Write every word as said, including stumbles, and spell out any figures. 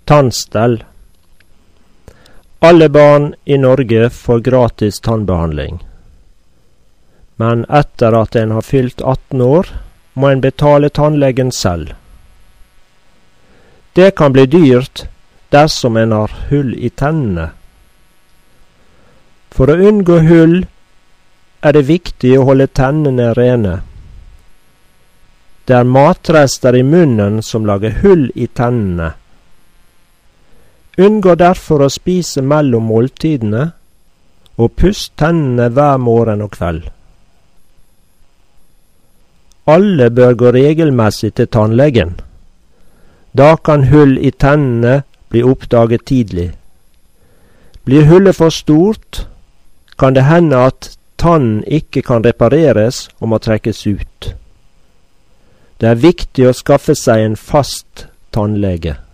Tannstell. Alle barn i Norge får gratis tannbehandling. Men etter at en har fylt atten år, må en betale tannlegen selv. Det kan bli dyrt dersom en har hull i tennene. For å unngå hull er det viktig å holde tennene rene. Det er matrester i munnen som lager hull i tennene. Unngå derfor å spise mellom måltidene, og pust tennene hver morgen og kveld. Alle bør gå regelmessig til tannlegen. Da kan hull i tennene bli oppdaget tidlig. Blir hullet for stort, kan det hende at tannen ikke kan repareres og må trekkes ut. Det er viktig å skaffe seg en fast tannlege.